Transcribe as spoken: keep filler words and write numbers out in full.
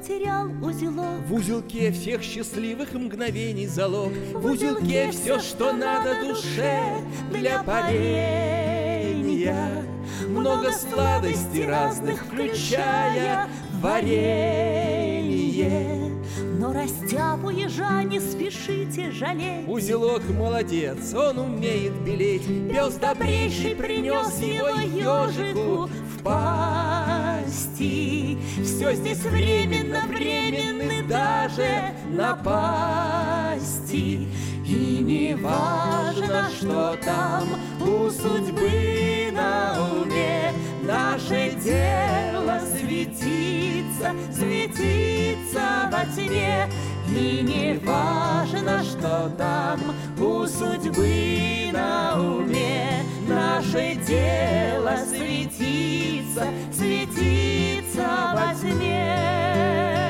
потерял узелок. В узелке всех счастливых мгновений залог. В узелке все, что надо душе для парения. Много сладостей разных, включая варенье. Но растяпу ежа не спешите жалеть. Узелок молодец, он умеет белеть. Пес добрейший принес его ежику в пасти. Все здесь временно, временны даже напасти. И не важно, что там у судьбы на уме, наше дело светиться, светиться во тьме. И не важно, что там у судьбы на уме, наше дело светиться, светиться во тьме.